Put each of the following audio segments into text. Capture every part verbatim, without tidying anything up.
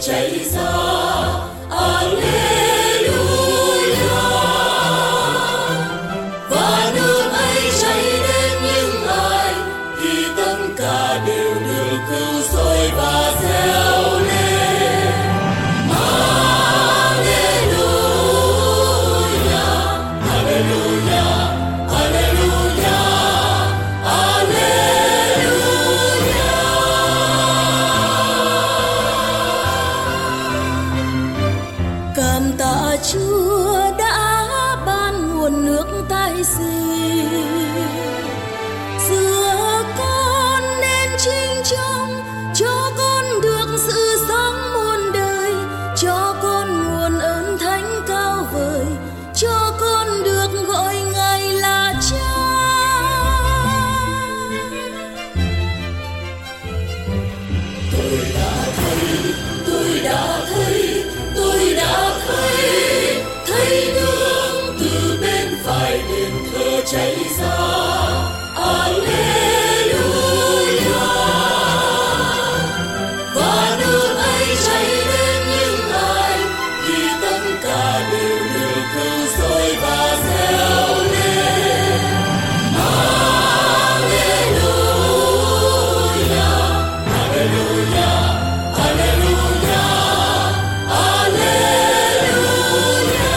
cháy ra. Alleluia. Và nước ấy cháy đến những ai thì tất cả đều được cứu rỗi và reo lên. Alleluia, Alleluia, Alleluia, Alleluia. Cảm tạ Chúa đã ban nguồn nước tái sinh, giữa con nên chính trong, cho con được sự sống muôn đời, cho con nguồn ơn thánh cao vời, cho con được gọi Ngài là Cha. Tôi đã thấy, tôi đã thấy, tôi đã thấy, thấy nước từ bên phải đền thờ cháy ra. Alleluia. Và nước ấy cháy đến những ai thì tất cả đều được cứu rỗi và reo lên. Alleluia, Alleluia, Alleluia, Alleluia.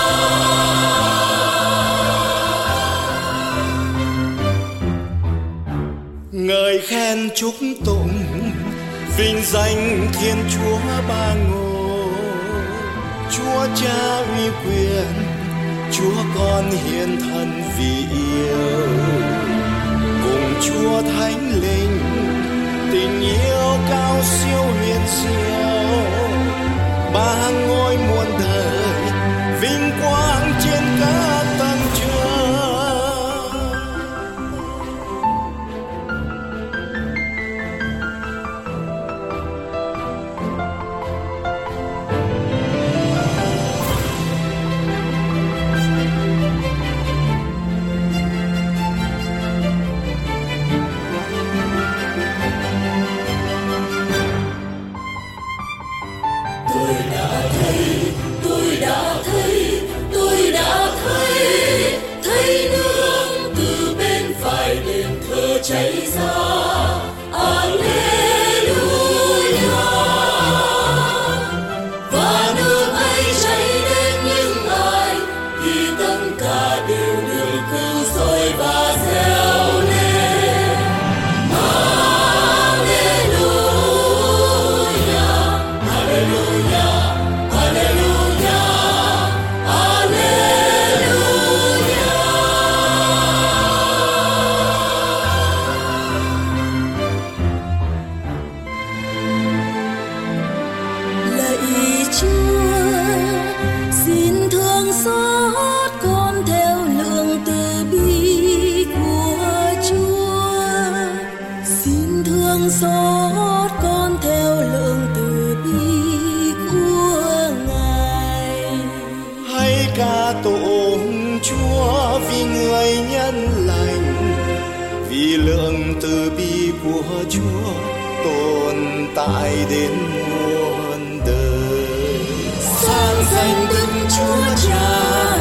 Ngợi khen chúc tụng vinh danh Thiên Chúa Ba Ngôi, Chúa Cha uy quyền, Chúa Con hiền thần vì yêu, cùng Chúa Thánh Linh tình yêu cao siêu huyền diệu, ba ngôi muôn đời vinh quang trên các tầng trời. Tôi đã thấy, tôi đã thấy, tôi đã thấy, thấy nước từ bên phải đền thờ cháy ra. Alleluia. Và nước ấy cháy đến những ai thì tất cả đều được cứu rỗi và reo lên. Alleluia, Alleluia, Alleluia, Alleluia. Lạy Chúa, xin thương xót con theo lượng từ bi của Chúa. Xin thương xót con theo lượng từ bi của Ngài. Hãy ca tụng Chúa vì người nhân lành, vì lượng từ bi của Chúa tồn tại đến muôn đời. Sáng danh Đức Chúa Cha,